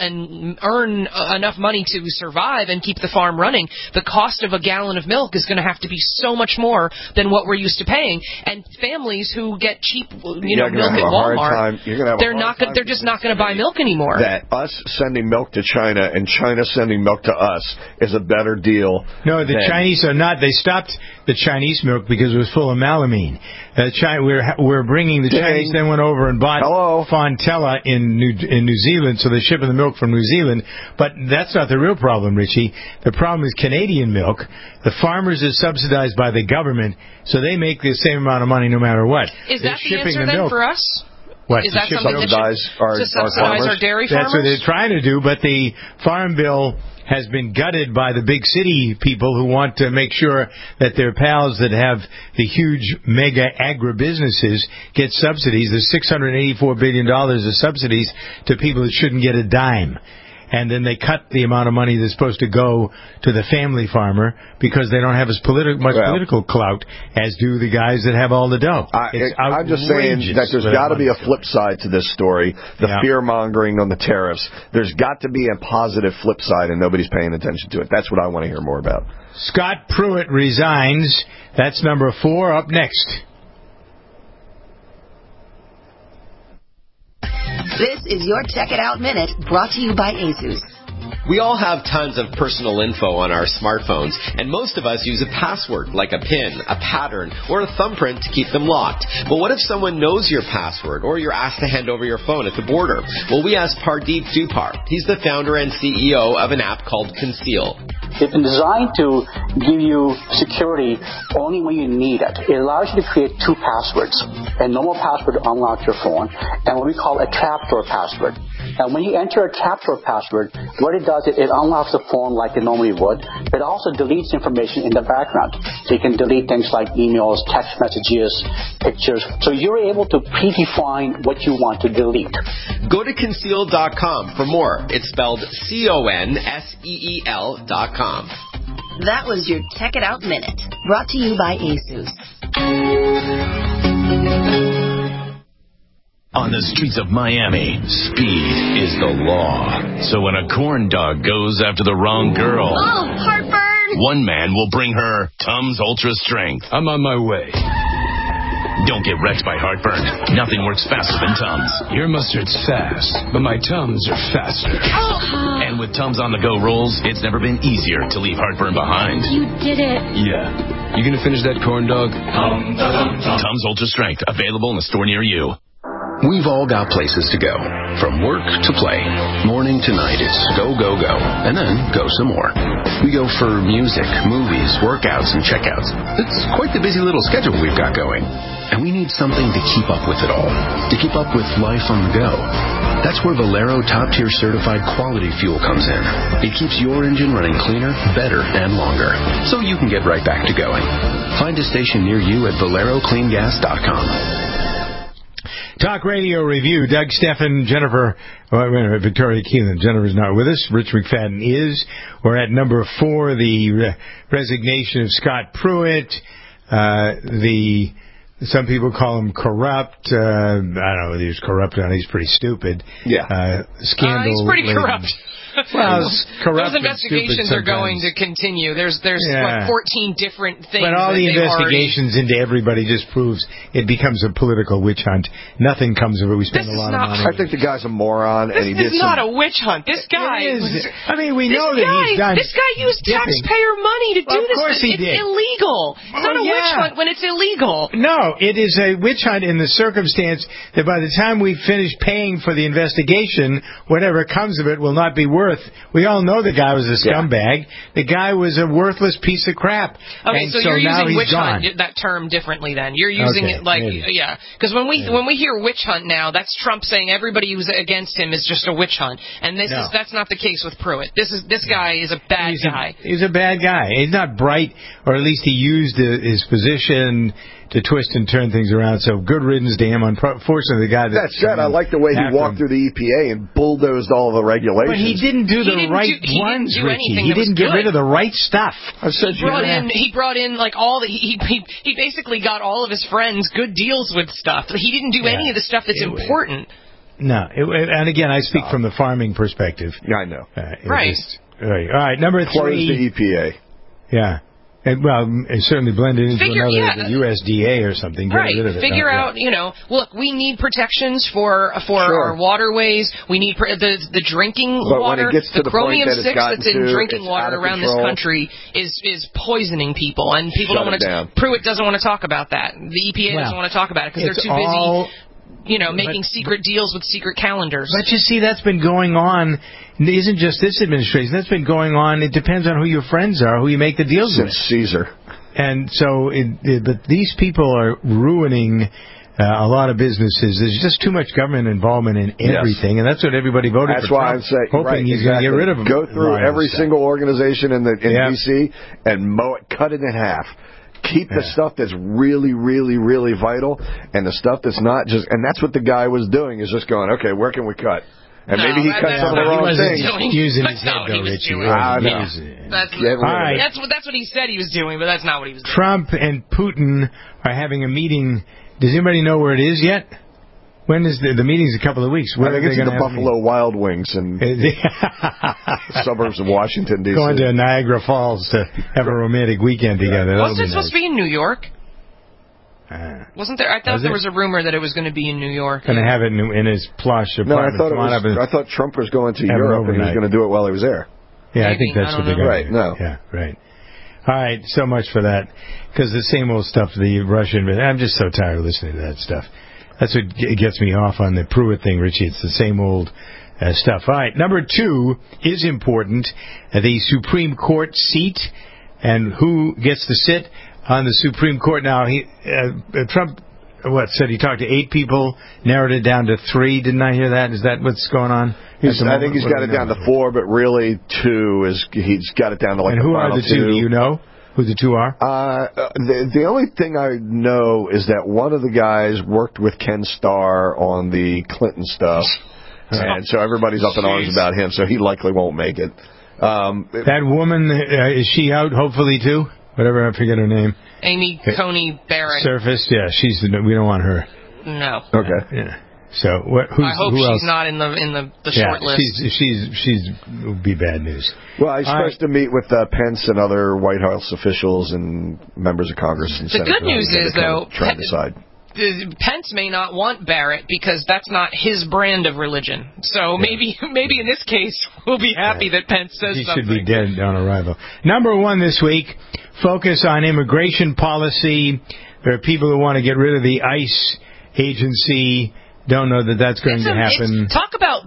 earn enough money to survive and keep the farm running, the cost of a gallon of milk is going to have to be so much more than what we're used to paying. And families who get cheap milk at Walmart, they're just not going to buy milk anymore. That us sending milk to China and China sending milk to us is a better deal. No, the Chinese are not. They stopped the Chinese milk because it was full of melamine. We're bringing the Chinese then went over and bought Fontella in New Zealand, so they're shipping the milk from New Zealand. But that's not the real problem, Richie. The problem is Canadian milk. The farmers are subsidized by the government, so they make the same amount of money no matter what. Is that the answer then for us? What, is that something that should subsidize our dairy farmers? That's what they're trying to do, but the Farm Bill has been gutted by the big city people who want to make sure that their pals that have the huge mega agribusinesses get subsidies. There's $684 billion of subsidies to people that shouldn't get a dime. And then they cut the amount of money that's supposed to go to the family farmer because they don't have as much political clout as do the guys that have all the dough. I'm just saying that there's got to be a flip side to this story, the fear-mongering on the tariffs. There's got to be a positive flip side, and nobody's paying attention to it. That's what I want to hear more about. Scott Pruitt resigns. That's number 4 up next. This is your Check It Out Minute, brought to you by Asus. We all have tons of personal info on our smartphones, and most of us use a password, like a PIN, a pattern, or a thumbprint to keep them locked. But what if someone knows your password, or you're asked to hand over your phone at the border? Well, we asked Pardeep Dupar. He's the founder and CEO of an app called Conceal. It's been designed to give you security only when you need it. It allows you to create 2 passwords. A normal password to unlock your phone, and what we call a trapdoor password. And when you enter a trapdoor password, what it does is it unlocks the phone like it normally would, but it also deletes information in the background. So you can delete things like emails, text messages, pictures. So you're able to predefine what you want to delete. Go to Conceal.com for more. It's spelled CONSEEL.com. That was your Check It Out Minute, brought to you by Asus. On the streets of Miami, speed is the law. So when a corn dog goes after the wrong girl, heartburn! One man will bring her Tums Ultra Strength. I'm on my way. Don't get wrecked by heartburn. Nothing works faster than Tums. Your mustard's fast, but my Tums are faster. And with Tums on the go rolls, it's never been easier to leave heartburn behind. You did it. Yeah. You gonna finish that corn dog? Tums Ultra Strength, available in a store near you. We've all got places to go, from work to play. Morning to night, it's go, go, go, and then go some more. We go for music, movies, workouts, and checkouts. It's quite the busy little schedule we've got going. And we need something to keep up with it all, to keep up with life on the go. That's where Valero top-tier certified quality fuel comes in. It keeps your engine running cleaner, better, and longer, so you can get right back to going. Find a station near you at ValeroCleanGas.com. Talk Radio Review. Doug Stephan, Victoria Keelan. Jennifer's not with us. Rich McFadden is. We're at number 4, the resignation of Scott Pruitt. Some people call him corrupt. I don't know whether he's corrupt or not. He's pretty stupid. Yeah. Scandal. He's pretty corrupt. Well, those investigations are going to continue. There's 14 different things. But all the investigations into everybody just proves it becomes a political witch hunt. Nothing comes of it. We spend a lot of money. I think the guy's a moron. This is not a witch hunt. This guy is. I mean, we know that he's done. This guy used taxpayer money to do this. Of course he did. It's illegal. It's not a witch hunt when it's illegal. No, it is a witch hunt in the circumstance that by the time we finish paying for the investigation, whatever comes of it will not be worth worth. We all know the guy was a scumbag. The guy was a worthless piece of crap. Okay, and so you're using witch gone. hunt, that term, differently then. You're using it like, because when we hear witch hunt now, that's Trump saying everybody who's against him is just a witch hunt. And that's not the case with Pruitt. This guy is a bad guy. He's a bad guy. He's not bright, or at least he used his position to twist and turn things around. So good riddance to him. Unfortunately, the guy that said, I like the way he walked through the EPA and bulldozed all the regulations. But he didn't do the right ones, Richie. He didn't get rid of the right stuff. He brought in like all the he basically got all of his friends good deals with stuff. He didn't do any of the stuff that's important. No, and again, I speak from the farming perspective. Yeah, I know. Right. All right, number 3. Close the EPA. Yeah. And, it certainly blended into the USDA or something. Get rid of it. Figure out, look, we need protections for our waterways. We need the drinking water. When it gets to the chromium-6 that's in drinking water around this country is poisoning people. And people don't want to... Pruitt doesn't want to talk about that. The EPA doesn't want to talk about it because they're too busy... making secret deals with secret calendars. But you see, that's been going on. It isn't just this administration. That's been going on. It depends on who your friends are, who you make the deals with. Since Caesar. And so, but these people are ruining a lot of businesses. There's just too much government involvement in everything, and that's what everybody voted for. That's why I'm saying, hoping he's going to get rid of them. Go through every single organization in D.C. and mow it, cut it in half. Keep the stuff that's really, really, really vital, and the stuff that's not just... And that's what the guy was doing, is just going, okay, where can we cut? And maybe he cut some of the wrong things. Using his head, though, Richie. That's what he said he was doing, but that's not what he was doing. Trump and Putin are having a meeting. Does anybody know where it is yet? When is the meeting's a couple of weeks? I think it's the Buffalo Wild Wings in suburbs of Washington, D.C. Going to Niagara Falls to have a romantic weekend together. Wasn't it supposed to be in New York? Wasn't there? I thought there was a rumor that it was going to be in New York. Going to have it in his plush apartment. No, I thought Trump was going to Europe and he was going to do it while he was there. Yeah, I think that's what they're going to do. No. Yeah, right. All right, so much for that. Because the same old stuff, the Russian... I'm just so tired of listening to that stuff. That's what gets me off on the Pruitt thing, Richie. It's the same old stuff. All right, number 2 is important. The Supreme Court seat and who gets to sit on the Supreme Court. Now, Trump, said he talked to 8 people, narrowed it down to 3. Didn't I hear that? Is that what's going on? I think he's got it down to 4, but really 2 he's got it down to and who are the 2? Do you know who the 2 are? The only thing I know is that one of the guys worked with Ken Starr on the Clinton stuff, and so everybody's up in arms about him, so he likely won't make it. That woman, is she out, hopefully, too? Whatever, I forget her name. Amy Coney Barrett. Surface, yeah, we don't want her. No. Okay. Yeah. So I hope she's not in the short list. She's would be bad news. Well, he's supposed to meet with Pence and other White House officials and members of Congress and Senate. The good news is, though, try to decide. Pence may not want Barrett because that's not his brand of religion. So maybe in this case we'll be happy that Pence says something. He should be dead on arrival. Number 1 this week, focus on immigration policy. There are people who want to get rid of the ICE agency. Don't know that that's going to happen. Talk about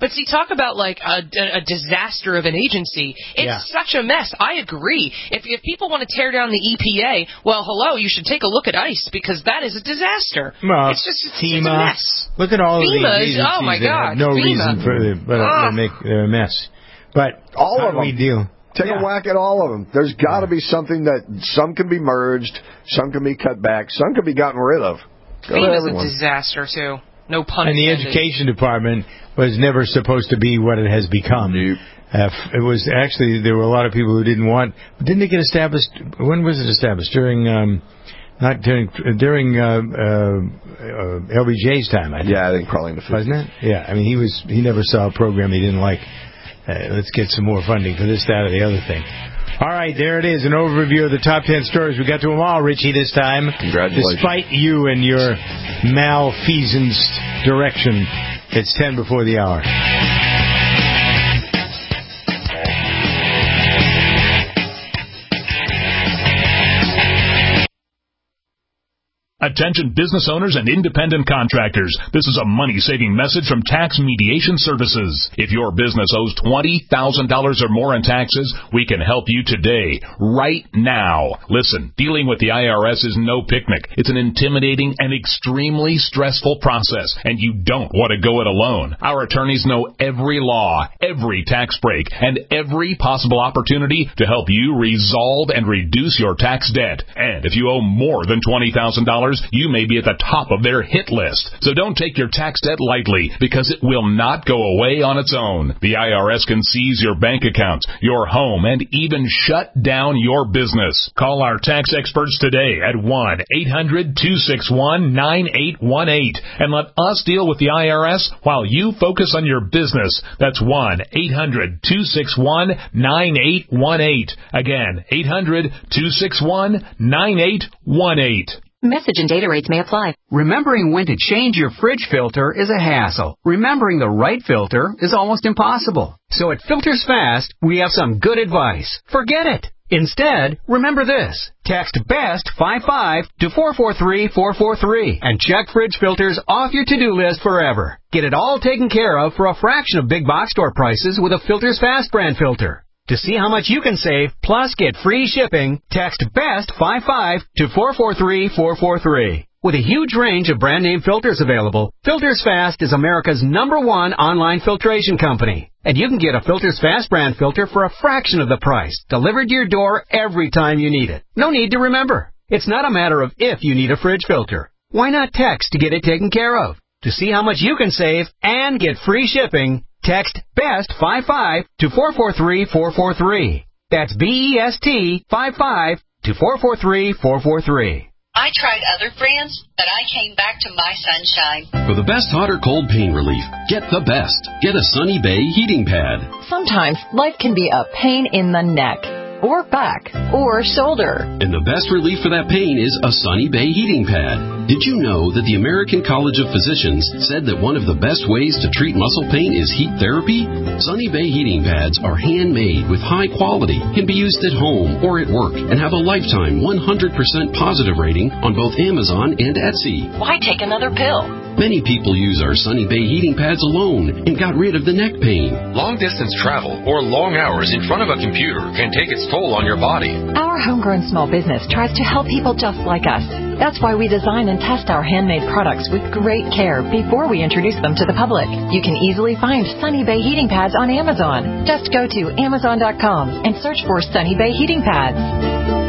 like a disaster of an agency. It's such a mess. I agree. If people want to tear down the EPA, well, hello, you should take a look at ICE because that is a disaster. Well, it's FEMA. It's a mess. Look at all FEMA, of these agencies oh my God, that have no FEMA. reason for it, but they make a mess. But all how of them. We deal? Take a whack at all of them. There's got to be something that some can be merged, some can be cut back, some can be gotten rid of. FEMA's a disaster too. No pun intended. And the education department was never supposed to be what it has become. Nope. It was actually, there were a lot of people who didn't want. Didn't it get established? When was it established? During LBJ's time, I think. Yeah, I think probably in the 50s. Wasn't it? Yeah, I mean, he never saw a program he didn't like. Let's get some more funding for this, that, or the other thing. All right, there it is, an overview of the top 10 stories. We got to them all, Richie, this time. Congratulations. Despite you and your malfeasance direction, it's 10 before the hour. Attention business owners and independent contractors. This is a money-saving message from Tax Mediation Services. If your business owes $20,000 or more in taxes, we can help you today, right now. Listen, dealing with the IRS is no picnic. It's an intimidating and extremely stressful process, and you don't want to go it alone. Our attorneys know every law, every tax break, and every possible opportunity to help you resolve and reduce your tax debt. And if you owe more than $20,000, you may be at the top of their hit list. So don't take your tax debt lightly, because it will not go away on its own. The IRS can seize your bank accounts, your home, and even shut down your business. Call our tax experts today at 1-800-261-9818 and let us deal with the IRS while you focus on your business. That's 1-800-261-9818. Again, 800-261-9818. Message and data rates may apply. Remembering when to change your fridge filter is a hassle. Remembering the right filter is almost impossible. So at Filters Fast, we have some good advice. Forget it. Instead, remember this. Text BEST 55 to 443-443 and check fridge filters off your to-do list forever. Get it all taken care of for a fraction of big box store prices with a Filters Fast brand filter. To see how much you can save, plus get free shipping, text BEST 55 to 443-443. With a huge range of brand name filters available, Filters Fast is America's #1 online filtration company. And you can get a Filters Fast brand filter for a fraction of the price, delivered to your door every time you need it. No need to remember. It's not a matter of if you need a fridge filter. Why not text to get it taken care of? To see how much you can save and get free shipping, text BEST 55 to 443-443. That's BEST 55 to 443-443. I tried other brands, but I came back to My Sunshine. For the best hot or cold pain relief, get the best. Get a Sunny Bay heating pad. Sometimes life can be a pain in the neck, or back, or shoulder. And the best relief for that pain is a Sunny Bay heating pad. Did you know that the American College of Physicians said that one of the best ways to treat muscle pain is heat therapy? Sunny Bay heating pads are handmade with high quality, can be used at home or at work, and have a lifetime 100% positive rating on both Amazon and Etsy. Why take another pill? Many people use our Sunny Bay heating pads alone and got rid of the neck pain. Long-distance travel or long hours in front of a computer can take its toll on your body. Our homegrown small business tries to help people just like us. That's why we design and test our handmade products with great care before we introduce them to the public. You can easily find Sunny Bay heating pads on Amazon. Just go to Amazon.com and search for Sunny Bay heating pads.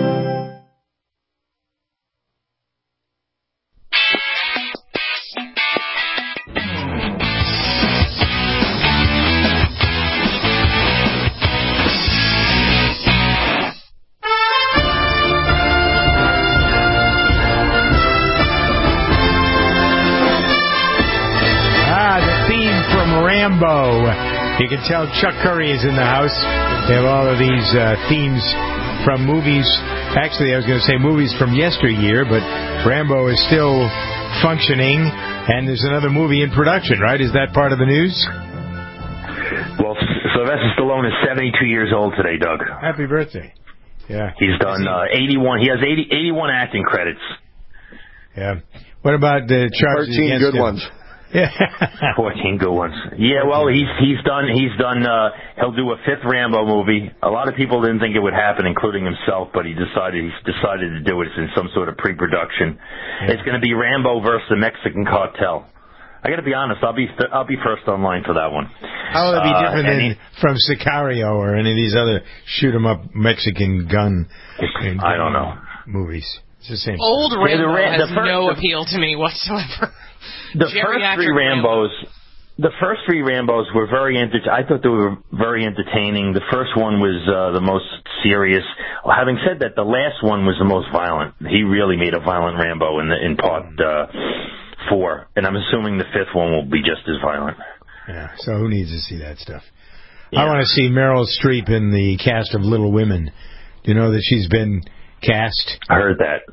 You can tell Chuck Curry is in the house. They have all of these themes from movies. Actually, I was going to say movies from yesteryear, but Rambo is still functioning, and there's another movie in production, right? Is that part of the news? Well, Sylvester Stallone is 72 years old today, Doug. Happy birthday. Yeah. He's done 81. He has 81 acting credits. Yeah. What about the charges 13 against good him? ones. Yeah. 14 good ones. Yeah, well, he's done, he'll do a 5th Rambo movie. A lot of people didn't think it would happen, including himself, but he's decided to do it. It's in some sort of pre-production. Yeah. It's going to be Rambo versus the Mexican cartel. I got to be honest, I'll be first online for that one. How will it be different than from Sicario or any of these other shoot-'em-up Mexican gun I don't know movies? It's the same. Old Rambo has no appeal to me whatsoever. The first three Rambos were very I thought they were very entertaining. The first one was the most serious. Having said that, the last one was the most violent. He really made a violent Rambo in part 4, and I'm assuming the 5th one will be just as violent. Yeah. So who needs to see that stuff? Yeah. I want to see Meryl Streep in the cast of Little Women. Do you know that she's been cast? I heard that.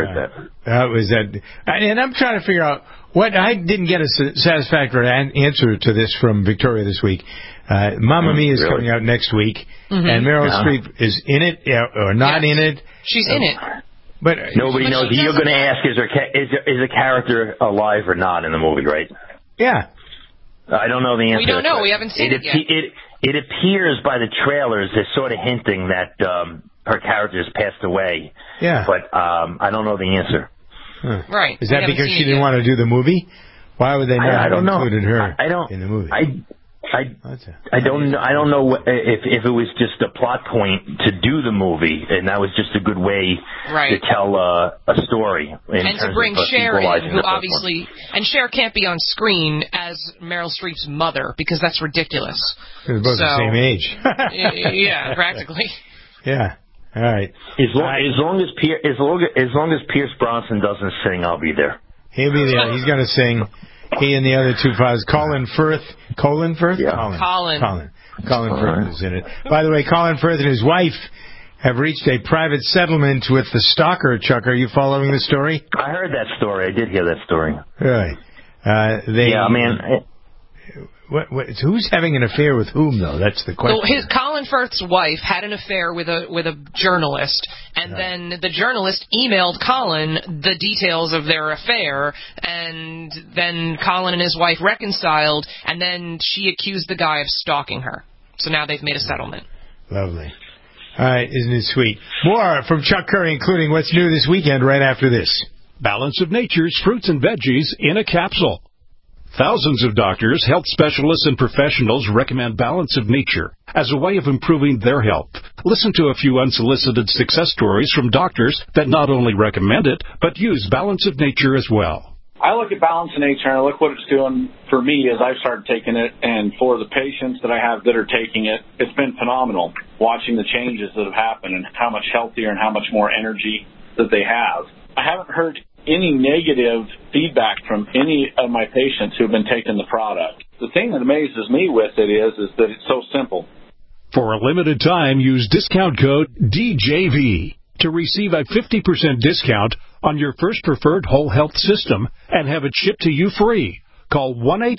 And I'm trying to figure out what I didn't get a satisfactory answer to this from Victoria this week. Mamma Mia is coming out next week, and Meryl Streep is in it or not in it. She's in it. But nobody knows. You're going to ask, is a character alive or not in the movie, right? Yeah. I don't know the answer. We don't know. We haven't seen it yet. It appears by the trailers they're sort of hinting that her character has passed away. Yeah. But I don't know the answer. Huh. Right. Is that because she didn't want to do the movie? Why would they not have included her in the movie? I don't know if it was just a plot point to do the movie, and that was just a good way to tell a story. And to bring Cher in, who obviously... And Cher can't be on screen as Meryl Streep's mother, because that's ridiculous. They're both the same age. Yeah, practically. Yeah. All right. As long as Pierce Brosnan doesn't sing, I'll be there. He'll be there. He's going to sing. He and the other two fathers, Colin Firth. Colin Firth? Yeah. Colin Firth is in it. By the way, Colin Firth and his wife have reached a private settlement with the stalker, Chuck. Are you following the story? I heard that story. I did hear that story. Really? Who's having an affair with whom, though? That's the question. So Colin Firth's wife had an affair with a journalist, and then the journalist emailed Colin the details of their affair, and then Colin and his wife reconciled, and then she accused the guy of stalking her. So now they've made a settlement. Lovely. All right, isn't it sweet? More from Chuck Curry, including what's new this weekend right after this. Balance of Nature's fruits and veggies in a capsule. Thousands of doctors, health specialists, and professionals recommend Balance of Nature as a way of improving their health. Listen to a few unsolicited success stories from doctors that not only recommend it, but use Balance of Nature as well. I look at Balance of Nature and I look what it's doing for me as I've started taking it, and for the patients that I have that are taking it, it's been phenomenal watching the changes that have happened and how much healthier and how much more energy that they have. I haven't heard any negative feedback from any of my patients who have been taking the product. The thing that amazes me with it is that it's so simple. For a limited time, use discount code DJV to receive a 50% discount on your first preferred whole health system and have it shipped to you free. Call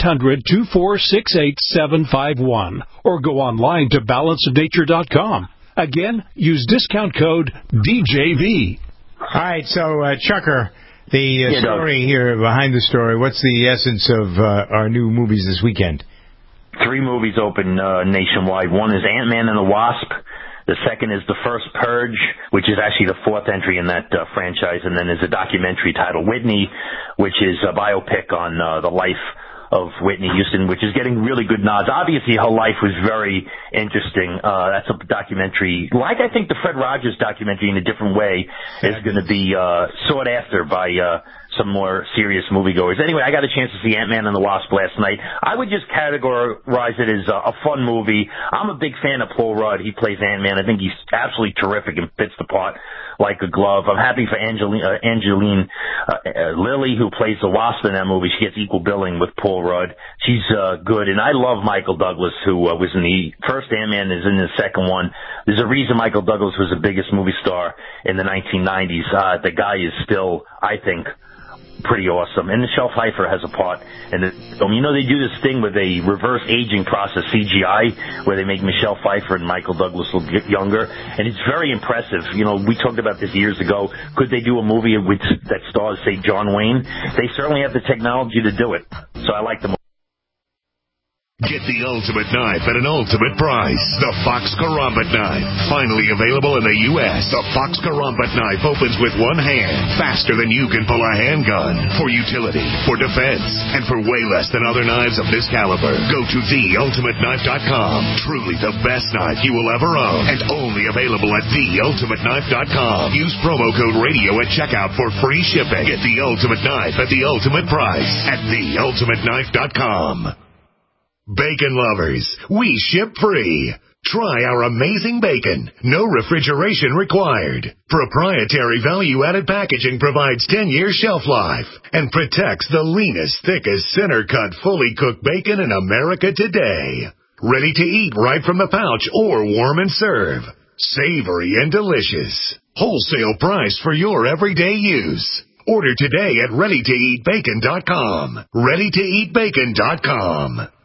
1-800-246-8751 or go online to balanceofnature.com. Again, use discount code DJV. All right, so Chucker, the story here behind the story, what's the essence of our new movies this weekend? 3 movies open nationwide. One is Ant-Man and the Wasp. The second is The First Purge, which is actually the 4th entry in that franchise. And then there's a documentary titled Whitney, which is a biopic on the life of Whitney Houston, which is getting really good nods. Obviously, her life was very interesting. That's a documentary, like I think the Fred Rogers documentary in a different way, is going to be sought after by some more serious moviegoers. Anyway, I got a chance to see Ant-Man and the Wasp last night. I would just categorize it as a fun movie. I'm a big fan of Paul Rudd. He plays Ant-Man. I think he's absolutely terrific and fits the part like a glove. I'm happy for Angeline Lilly, who plays the Wasp in that movie. She gets equal billing with Paul Rudd. She's good. And I love Michael Douglas, who was in the first Ant-Man, is in the second one. There's a reason Michael Douglas was the biggest movie star in the 1990s. The guy is still, I think, pretty awesome. And Michelle Pfeiffer has a part in it. You know, they do this thing with a reverse aging process, CGI, where they make Michelle Pfeiffer and Michael Douglas look younger, and it's very impressive. You know, we talked about this years ago. Could they do a movie that stars, say, John Wayne? They certainly have the technology to do it. So I like the movie. Get the ultimate knife at an ultimate price. The Fox Karambit knife. Finally available in the U.S. The Fox Karambit knife opens with one hand, faster than you can pull a handgun. For utility, for defense, and for way less than other knives of this caliber. Go to theultimateknife.com. Truly the best knife you will ever own. And only available at theultimateknife.com. Use promo code radio at checkout for free shipping. Get the ultimate knife at the ultimate price at theultimateknife.com. Bacon lovers, we ship free. Try our amazing bacon. No refrigeration required. Proprietary value-added packaging provides 10-year shelf life and protects the leanest, thickest, center-cut, fully cooked bacon in America today. Ready to eat right from the pouch or warm and serve. Savory and delicious. Wholesale price for your everyday use. Order today at ReadyToEatBacon.com. ReadyToEatBacon.com.